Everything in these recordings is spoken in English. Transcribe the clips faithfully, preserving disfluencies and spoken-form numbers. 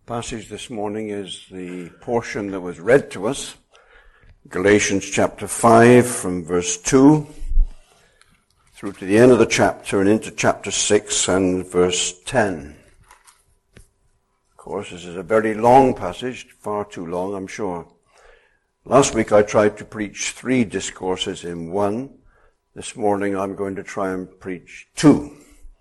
Passage this morning is the portion that was read to us, Galatians chapter five from verse two through to the end of the chapter and into chapter six and verse ten. Of course, this is a very long passage, far too long, I'm sure. Last week I tried to preach three discourses in one. This morning I'm going to try and preach two.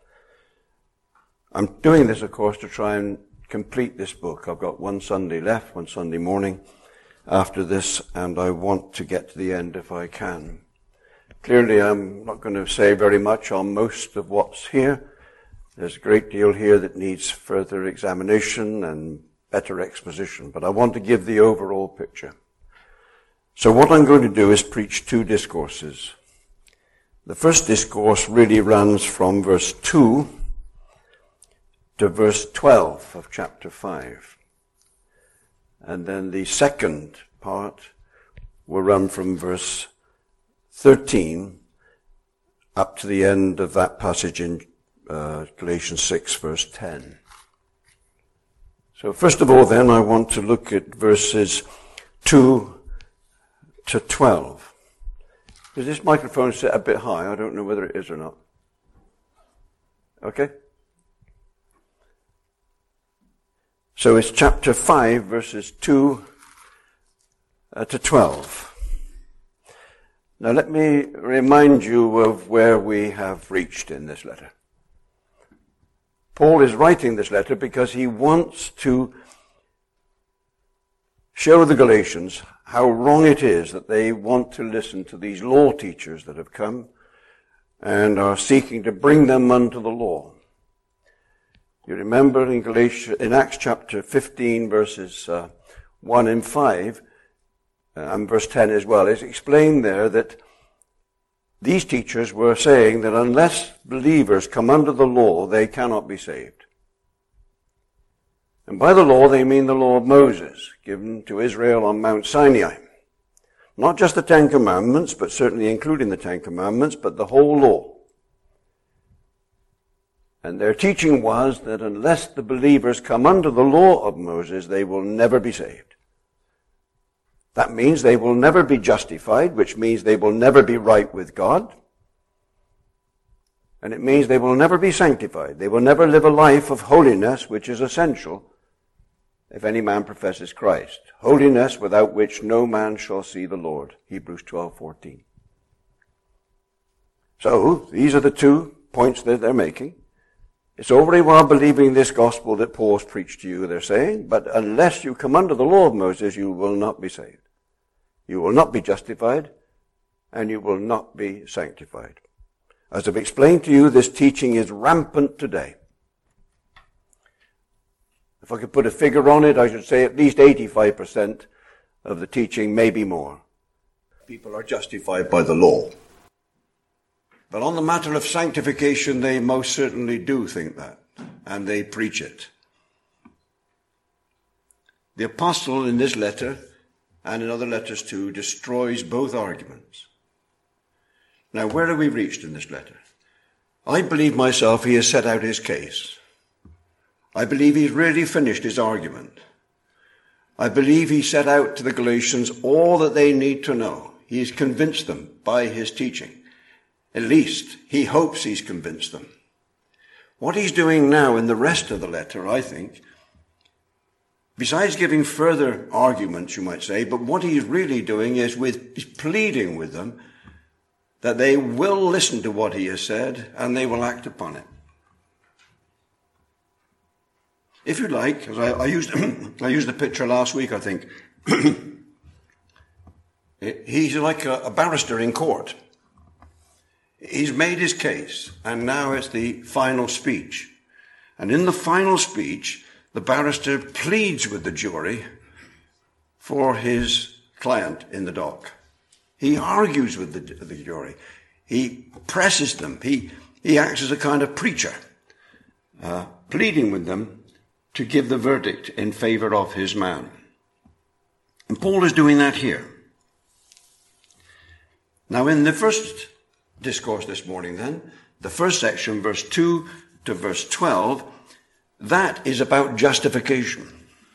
I'm doing this, of course, to try and complete this book. I've got one Sunday left, one Sunday morning after this, and I want to get to the end if I can. Clearly, I'm not going to say very much on most of what's here. There's a great deal here that needs further examination and better exposition, but I want to give the overall picture. So what I'm going to do is preach two discourses. The first discourse really runs from verse two to verse twelve of chapter five. And then the second part will run from verse thirteen up to the end of that passage in uh, Galatians six, verse ten. So first of all then, I want to look at verses two to twelve. Is this microphone set a bit high? I don't know whether it is or not. Okay? So it's chapter five, verses two uh, to twelve. Now let me remind you of where we have reached in this letter. Paul is writing this letter because he wants to show the Galatians how wrong it is that they want to listen to these law teachers that have come and are seeking to bring them unto the law. You remember in Galatians, in Acts chapter fifteen, verses uh, one and five, uh, and verse ten as well, it's explained there that these teachers were saying that unless believers come under the law, they cannot be saved. And by the law, they mean the law of Moses, given to Israel on Mount Sinai. Not just the Ten Commandments, but certainly including the Ten Commandments, but the whole law. And their teaching was that unless the believers come under the law of Moses, they will never be saved. That means they will never be justified, which means they will never be right with God. And it means they will never be sanctified. They will never live a life of holiness, which is essential if any man professes Christ. Holiness without which no man shall see the Lord. Hebrews twelve fourteen. So, these are the two points that they're making. It's all very well believing this gospel that Paul's preached to you, they're saying, but unless you come under the law of Moses, you will not be saved. You will not be justified, and you will not be sanctified. As I've explained to you, this teaching is rampant today. If I could put a figure on it, I should say at least eighty-five percent of the teaching, maybe more. People are justified by the law. But on the matter of sanctification, they most certainly do think that, and they preach it. The apostle in this letter, and in other letters too, destroys both arguments. Now, where have we reached in this letter? I believe myself he has set out his case. I believe he's really finished his argument. I believe he set out to the Galatians all that they need to know. He's convinced them by his teaching. At least, he hopes he's convinced them. What he's doing now in the rest of the letter, I think, besides giving further arguments, you might say, but what he's really doing is with is pleading with them that they will listen to what he has said and they will act upon it. If you like, as I, I used I used the picture last week, I think, he's like a, a barrister in court. He's made his case, and now it's the final speech. And in the final speech, the barrister pleads with the jury for his client in the dock. He argues with the, the jury. He presses them. He, he acts as a kind of preacher, uh, pleading with them to give the verdict in favor of his man. And Paul is doing that here. Now, in the first discourse this morning then, the first section, verse two to verse twelve, that is about justification.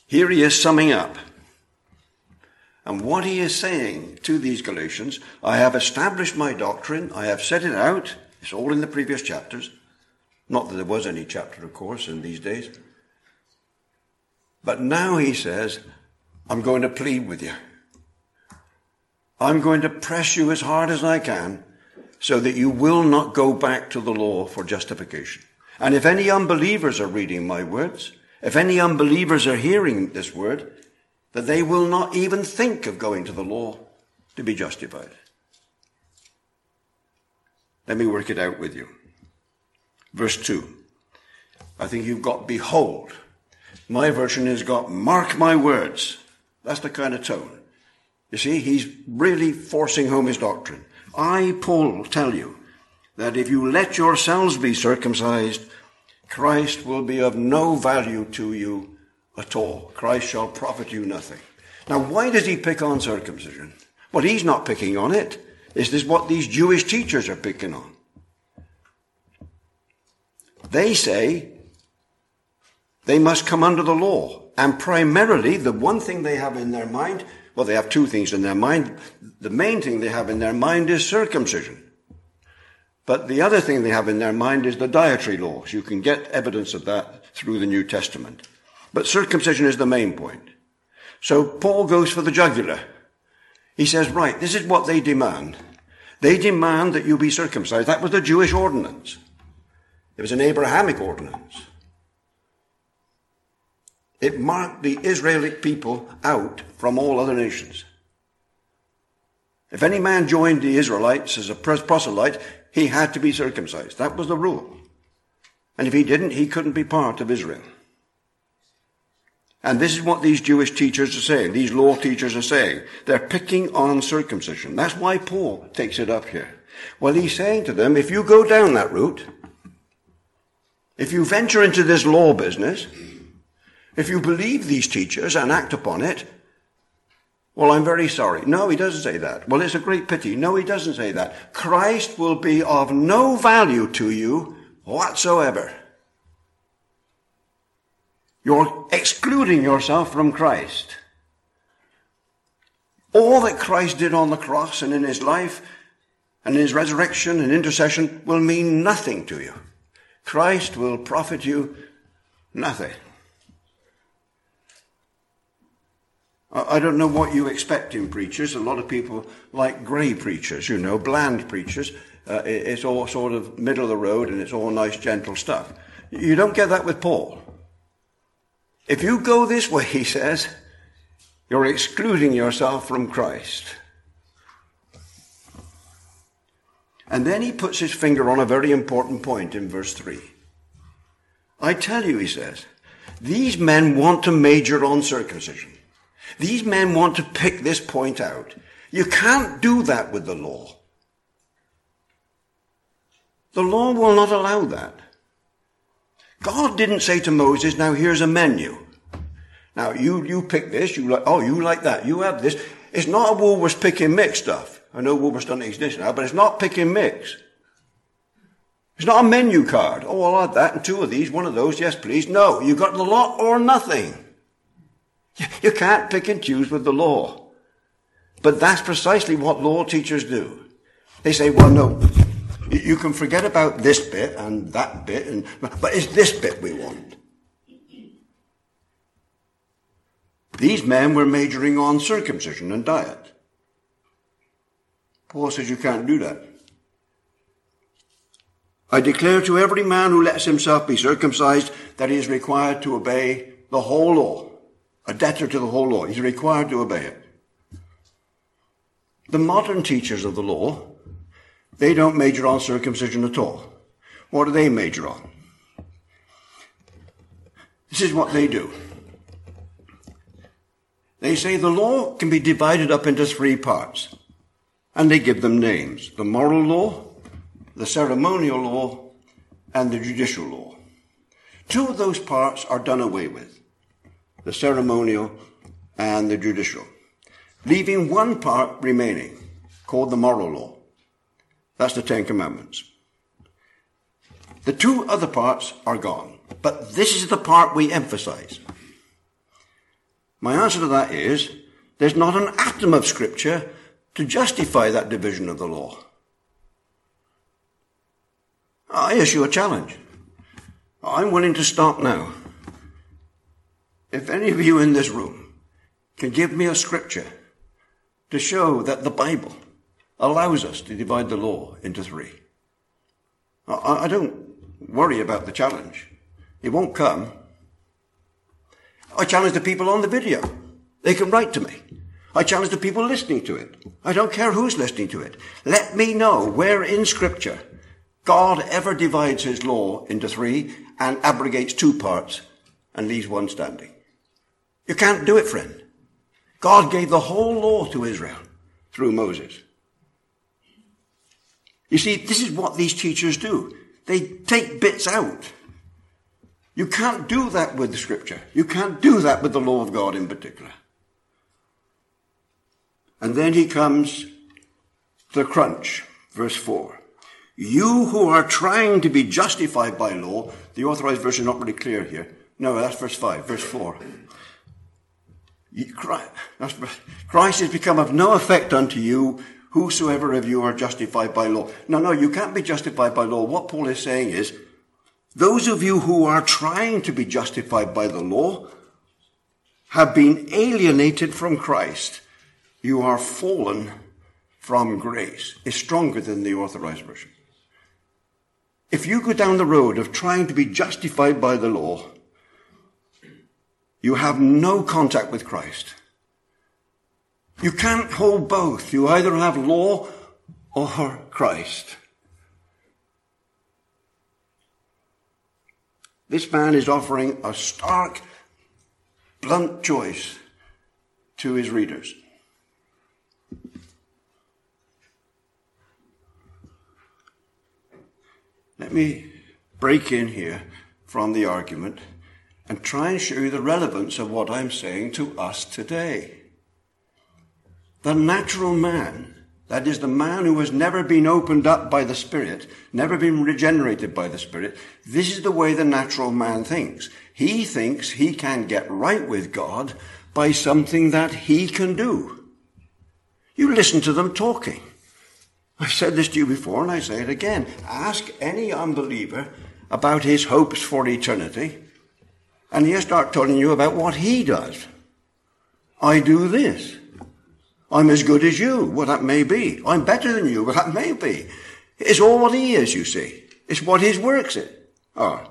Here he is summing up. And what he is saying to these Galatians, I have established my doctrine, I have set it out, it's all in the previous chapters. Not that there was any chapter, of course, in these days. But now he says, I'm going to plead with you. I'm going to press you as hard as I can so that you will not go back to the law for justification. And if any unbelievers are reading my words, if any unbelievers are hearing this word, that they will not even think of going to the law to be justified. Let me work it out with you. Verse two. I think you've got behold. My version has got mark my words. That's the kind of tone. You see, he's really forcing home his doctrine. I, Paul, tell you that if you let yourselves be circumcised, Christ will be of no value to you at all. Christ shall profit you nothing. Now, why does he pick on circumcision? Well, he's not picking on it. Is this what these Jewish teachers are picking on? They say they must come under the law. And primarily, the one thing they have in their mind, well, they have two things in their mind. The main thing they have in their mind is circumcision. But the other thing they have in their mind is the dietary laws. You can get evidence of that through the New Testament. But circumcision is the main point. So Paul goes for the jugular. He says, right, this is what they demand. They demand that you be circumcised. That was the Jewish ordinance. It was an Abrahamic ordinance. It marked the Israeli people out from all other nations. If any man joined the Israelites as a proselyte, he had to be circumcised. That was the rule. And if he didn't, he couldn't be part of Israel. And this is what these Jewish teachers are saying. These law teachers are saying. They're picking on circumcision. That's why Paul takes it up here. Well, he's saying to them, if you go down that route, if you venture into this law business, if you believe these teachers and act upon it, well, I'm very sorry. No, he doesn't say that. Well, it's a great pity. No, he doesn't say that. Christ will be of no value to you whatsoever. You're excluding yourself from Christ. All that Christ did on the cross and in his life and in his resurrection and intercession will mean nothing to you. Christ will profit you nothing. I don't know what you expect in preachers. A lot of people like grey preachers, you know, bland preachers. Uh, it's all sort of middle of the road and it's all nice, gentle stuff. You don't get that with Paul. If you go this way, he says, you're excluding yourself from Christ. And then he puts his finger on a very important point in verse three. I tell you, he says, these men want to major on circumcision. These men want to pick this point out. You can't do that with the law. The law will not allow that. God didn't say to Moses, now here's a menu. Now you, you pick this, you like, oh, you like that, you have this. It's not a Woolworths pick and mix stuff. I know Woolworths don't exist now, but it's not pick and mix. It's not a menu card. Oh, I'll add that and two of these, one of those, yes please. No, you got the lot or nothing. You can't pick and choose with the law. But that's precisely what law teachers do. They say, well, no, you can forget about this bit and that bit, and, but it's this bit we want. These men were majoring on circumcision and diet. Paul says you can't do that. I declare to every man who lets himself be circumcised that he is required to obey the whole law. A debtor to the whole law. He's required to obey it. The modern teachers of the law, they don't major on circumcision at all. What do they major on? This is what they do. They say the law can be divided up into three parts, and they give them names. The moral law, the ceremonial law, and the judicial law. Two of those parts are done away with. The ceremonial and the judicial, leaving one part remaining, called the moral law. That's the Ten Commandments. The two other parts are gone, but this is the part we emphasize. My answer to that is, there's not an atom of Scripture to justify that division of the law. I issue a challenge. I'm willing to stop now. If any of you in this room can give me a Scripture to show that the Bible allows us to divide the law into three, I, I don't worry about the challenge. It won't come. I challenge the people on the video. They can write to me. I challenge the people listening to it. I don't care who's listening to it. Let me know where in Scripture God ever divides his law into three and abrogates two parts and leaves one standing. You can't do it, friend. God gave the whole law to Israel through Moses. You see, this is what these teachers do. They take bits out. You can't do that with the Scripture. You can't do that with the law of God in particular. And then he comes to the crunch, verse four. You who are trying to be justified by law, the Authorized Version is not really clear here. No, that's verse five, verse four. Christ has become of no effect unto you, whosoever of you are justified by law. No, no, you can't be justified by law. What Paul is saying is, those of you who are trying to be justified by the law have been alienated from Christ. You are fallen from grace. It's stronger than the Authorized Version. If you go down the road of trying to be justified by the law, you have no contact with Christ. You can't hold both. You either have law or Christ. This man is offering a stark, blunt choice to his readers. Let me break in here from the argument and try and show you the relevance of what I'm saying to us today. The natural man, that is the man who has never been opened up by the Spirit, never been regenerated by the Spirit, this is the way the natural man thinks. He thinks he can get right with God by something that he can do. You listen to them talking. I've said this to you before and I say it again. Ask any unbeliever about his hopes for eternity and he'll start telling you about what he does. I do this. I'm as good as you. Well, that may be. I'm better than you. Well, that may be. It's all what he is, you see. It's what his works are.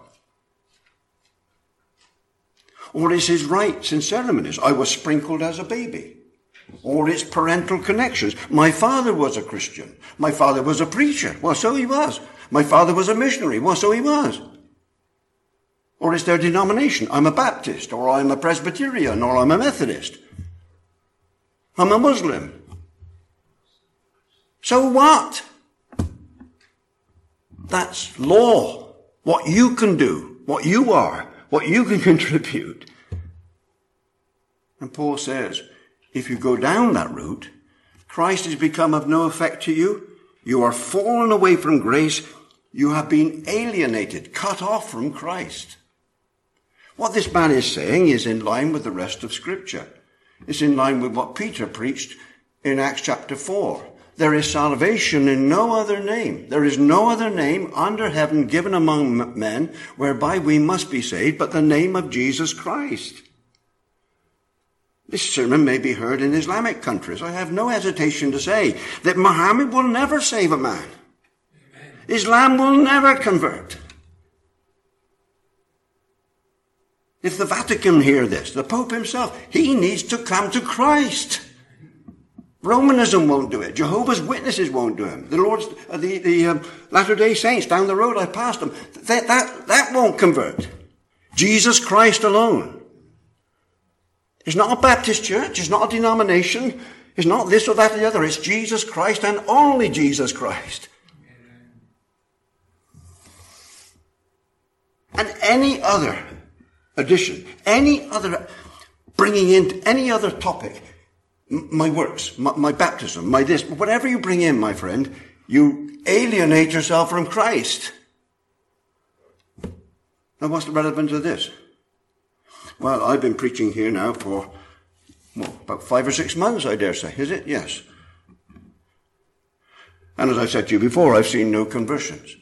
Or it's his rites and ceremonies. I was sprinkled as a baby. Or it's parental connections. My father was a Christian. My father was a preacher. Well, so he was. My father was a missionary. Well, so he was. Or it's their denomination. I'm a Baptist, or I'm a Presbyterian, or I'm a Methodist. I'm a Muslim. So what? That's law. What you can do, what you are, what you can contribute. And Paul says, if you go down that route, Christ has become of no effect to you. You are fallen away from grace. You have been alienated, cut off from Christ. What this man is saying is in line with the rest of Scripture. It's in line with what Peter preached in Acts chapter four. There is salvation in no other name. There is no other name under heaven given among men whereby we must be saved but the name of Jesus Christ. This sermon may be heard in Islamic countries. I have no hesitation to say that Muhammad will never save a man. Amen. Islam will never convert. If the Vatican hear this, the Pope himself, he needs to come to Christ. Romanism won't do it. Jehovah's Witnesses won't do it. The Lord's, uh, the, the um, Latter-day Saints down the road, I passed them. That, that, that won't convert. Jesus Christ alone. It's not a Baptist church. It's not a denomination. It's not this or that or the other. It's Jesus Christ and only Jesus Christ. And any other addition, any other bringing in any other topic, my works, my, my baptism, my this, whatever you bring in, my friend, you alienate yourself from Christ. Now what's the relevance of this? Well, I've been preaching here now for Well, about five or six months, I dare say. Is it? Yes. And as I said to you before, I've seen no conversions.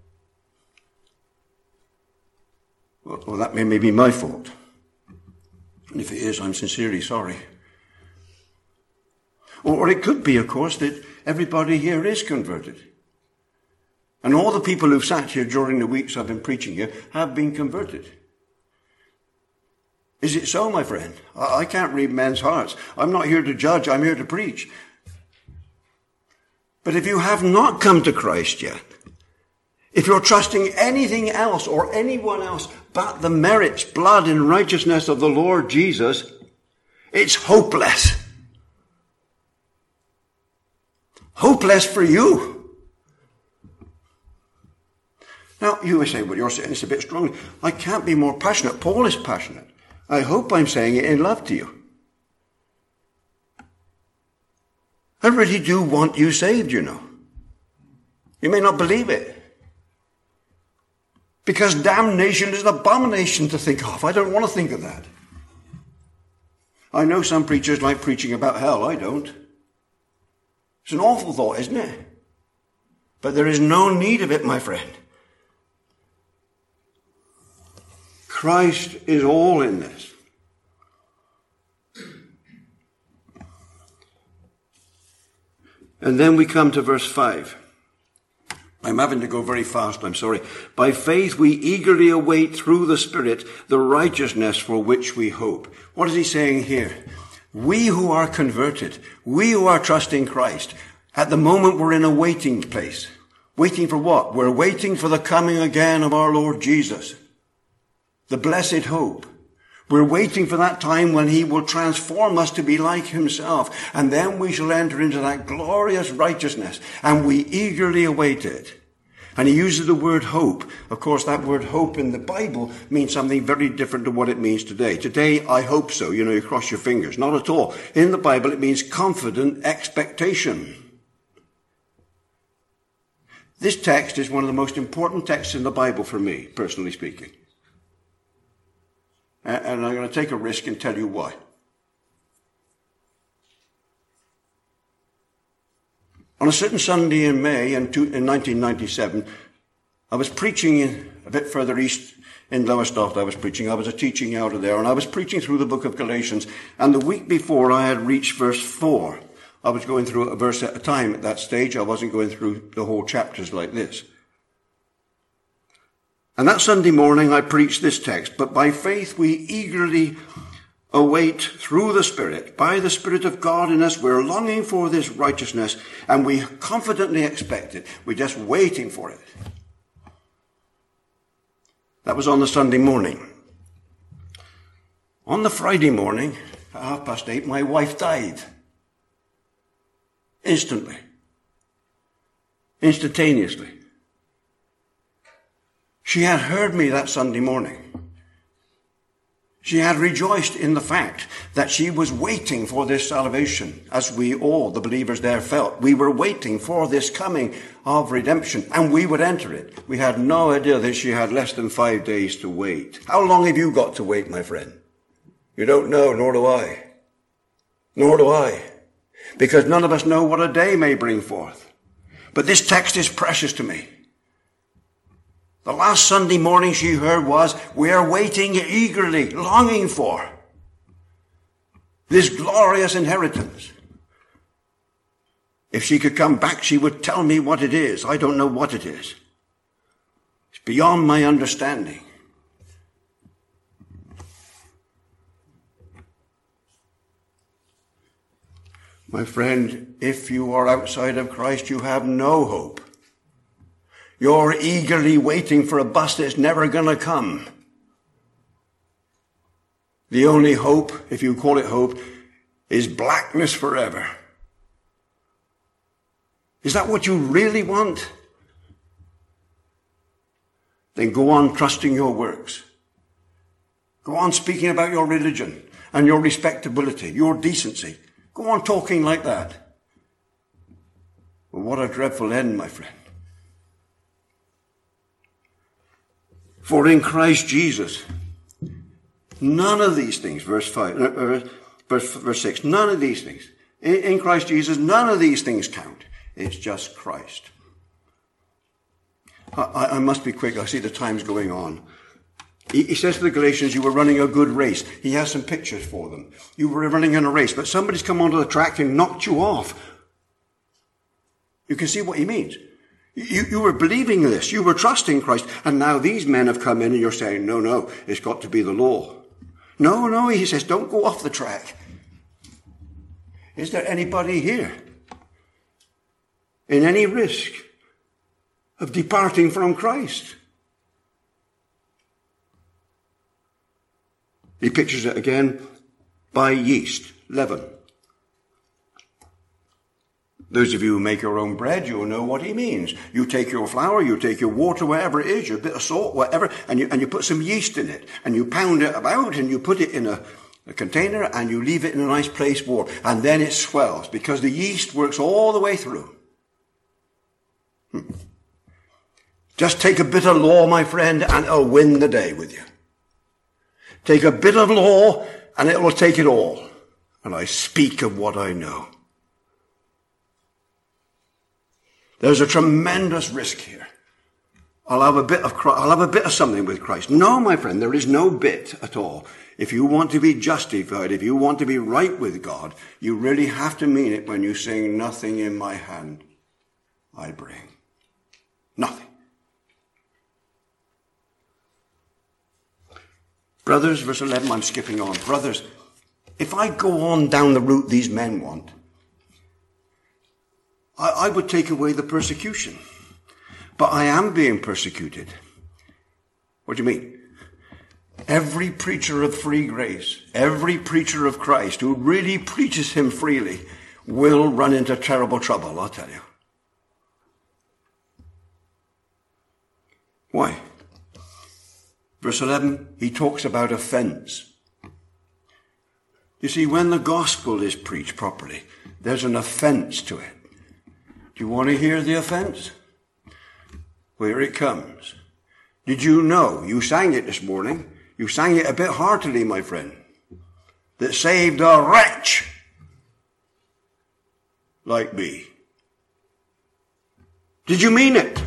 Well, well that may, may be my fault. And if it is, I'm sincerely sorry. Or it could be, of course, that everybody here is converted. And all the people who've sat here during the weeks I've been preaching here have been converted. Is it so, my friend? I can't read men's hearts. I'm not here to judge. I'm here to preach. But if you have not come to Christ yet, if you're trusting anything else or anyone else but the merits, blood, and righteousness of the Lord Jesus, it's hopeless. Hopeless for you. Now, you may say, well, you're saying this a bit strongly. I can't be more passionate. Paul is passionate. I hope I'm saying it in love to you. I really do want you saved, you know. You may not believe it. Because damnation is an abomination to think of. I don't want to think of that. I know some preachers like preaching about hell. I don't. It's an awful thought, isn't it? But there is no need of it, my friend. Christ is all in this. And then we come to verse five. I'm having to go very fast, I'm sorry. By faith we eagerly await through the Spirit the righteousness for which we hope. What is he saying here? We who are converted, we who are trusting Christ, at the moment we're in a waiting place. Waiting for what? We're waiting for the coming again of our Lord Jesus. The blessed hope. We're waiting for that time when he will transform us to be like himself. And then we shall enter into that glorious righteousness. And we eagerly await it. And he uses the word hope. Of course, that word hope in the Bible means something very different to what it means today. Today, I hope so. You know, you cross your fingers. Not at all. In the Bible, it means confident expectation. This text is one of the most important texts in the Bible for me, personally speaking. And I'm going to take a risk and tell you why. On a certain Sunday in May in nineteen ninety-seven, I was preaching in, a bit further east in Lowestoft. I was preaching. I was a teaching out of there, and I was preaching through the book of Galatians. And the week before, I had reached verse four. I was going through a verse at a time at that stage. I wasn't going through the whole chapters like this. And that Sunday morning I preached this text, but by faith we eagerly await through the Spirit, by the Spirit of God in us, we're longing for this righteousness, and we confidently expect it. We're just waiting for it. That was on the Sunday morning. On the Friday morning, at half past eight, my wife died. Instantly. Instantaneously. She had heard me that Sunday morning. She had rejoiced in the fact that she was waiting for this salvation, as we all, the believers there, felt. We were waiting for this coming of redemption, and we would enter it. We had no idea that she had less than five days to wait. How long have you got to wait, my friend? You don't know, nor do I. Nor do I. Because none of us know what a day may bring forth. But this text is precious to me. The last Sunday morning she heard was, we are waiting eagerly, longing for this glorious inheritance. If she could come back, she would tell me what it is. I don't know what it is. It's beyond my understanding. My friend, if you are outside of Christ, you have no hope. You're eagerly waiting for a bus that's never going to come. The only hope, if you call it hope, is blackness forever. Is that what you really want? Then go on trusting your works. Go on speaking about your religion and your respectability, your decency. Go on talking like that. Well, what a dreadful end, my friend. For in Christ Jesus, none of these things, verse five, uh, Verse, verse six, none of these things. In, in Christ Jesus, none of these things count. It's just Christ. I, I must be quick. I see the time's going on. He, he says to the Galatians, you were running a good race. He has some pictures for them. You were running in a race, but somebody's come onto the track and knocked you off. You can see what he means. You, you were believing this. You were trusting Christ. And now these men have come in and you're saying, no, no, it's got to be the law. No, no, he says, don't go off the track. Is there anybody here in any risk of departing from Christ? He pictures it again by yeast, leaven. Those of you who make your own bread, you'll know what he means. You take your flour, you take your water, whatever it is, your bit of salt, whatever, and you, and you put some yeast in it, and you pound it about, and you put it in a, a container, and you leave it in a nice place warm, and then it swells, because the yeast works all the way through. Hmm. Just take a bit of law, my friend, and it'll win the day with you. Take a bit of law, and it will take it all. And I speak of what I know. There's a tremendous risk here. I'll have a bit of I'll have a bit of something with Christ. No, my friend, there is no bit at all. If you want to be justified, if you want to be right with God, you really have to mean it when you sing, nothing in my hand I bring. Nothing. Brothers, verse eleven, I'm skipping on. Brothers, if I go on down the route these men want, I, I would take away the persecution. But I am being persecuted. What do you mean? Every preacher of free grace, every preacher of Christ who really preaches him freely will run into terrible trouble, I'll tell you. Why? Verse eleven, he talks about offense. You see, when the gospel is preached properly, there's an offense to it. Do you want to hear the offense? Here it comes. Did you know, you sang it this morning, you sang it a bit heartily, my friend, that saved a wretch like me. Did you mean it?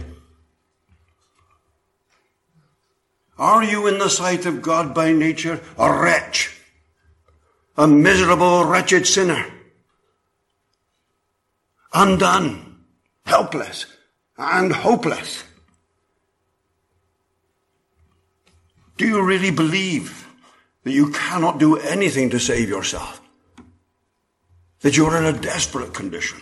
Are you in the sight of God by nature a wretch, a miserable, wretched sinner, undone, helpless, and hopeless? Do you really believe that you cannot do anything to save yourself? That you're in a desperate condition?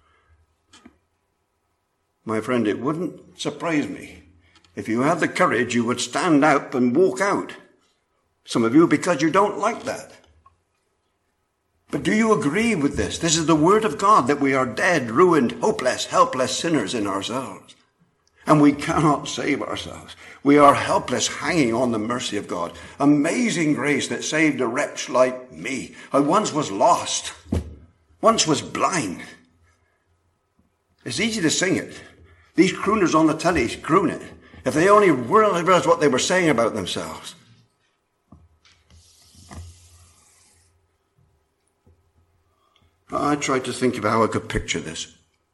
My friend, it wouldn't surprise me if you had the courage, you would stand up and walk out. Some of you, because you don't like that. But do you agree with this? This is the word of God, that we are dead, ruined, hopeless, helpless sinners in ourselves. And we cannot save ourselves. We are helpless, hanging on the mercy of God. Amazing grace that saved a wretch like me. I once was lost, once was blind. It's easy to sing it. These crooners on the telly croon it. If they only realized what they were saying about themselves. I tried to think of how I could picture this.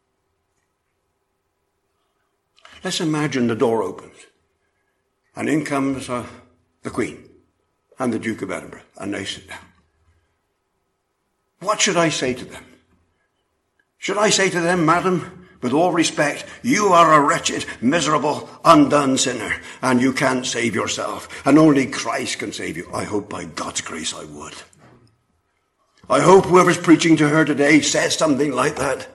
Let's imagine the door opens, and in comes uh, the Queen and the Duke of Edinburgh, and they sit down. What should I say to them? Should I say to them, Madam, with all respect, you are a wretched, miserable, undone sinner, and you can't save yourself, and only Christ can save you? I hope by God's grace I would. I hope whoever's preaching to her today says something like that.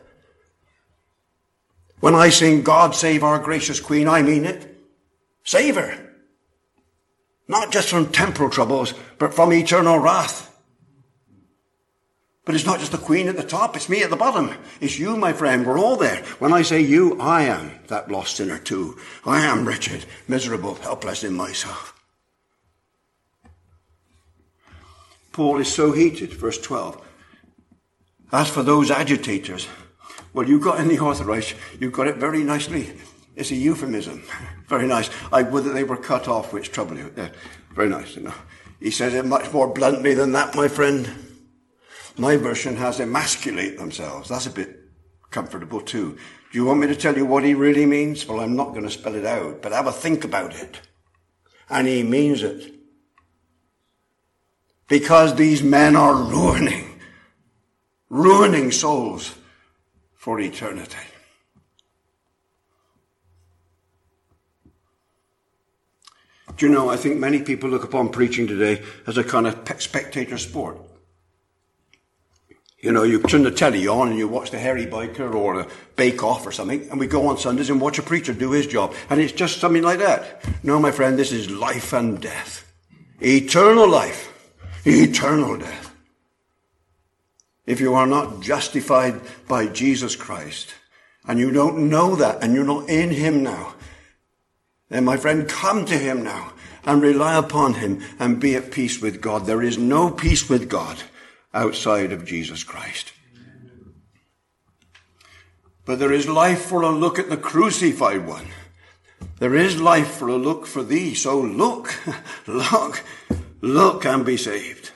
When I sing, God save our gracious Queen, I mean it. Save her. Not just from temporal troubles, but from eternal wrath. But it's not just the Queen at the top, it's me at the bottom. It's you, my friend, we're all there. When I say you, I am that lost sinner too. I am wretched, miserable, helpless in myself. Paul is so heated, verse twelve. As for those agitators, well, you got in the Authorized, you got it very nicely. It's a euphemism. Very nice. I would that they were cut off, which trouble you. Yeah, very nice, you know. He says it much more bluntly than that, my friend. My version has emasculate themselves. That's a bit comfortable too. Do you want me to tell you what he really means? Well, I'm not going to spell it out, but have a think about it. And he means it. Because these men are ruining, ruining souls for eternity. Do you know, I think many people look upon preaching today as a kind of spectator sport. You know, you turn the telly on and you watch the Hairy Biker or a Bake Off or something, and we go on Sundays and watch a preacher do his job. And it's just something like that. No, my friend, this is life and death. Eternal life. Eternal death. If you are not justified by Jesus Christ, and you don't know that, and you're not in him now, then, my friend, come to him now and rely upon him and be at peace with God. There is no peace with God outside of Jesus Christ. But there is life for a look at the crucified one. There is life for a look for thee. So look, look, look and be saved.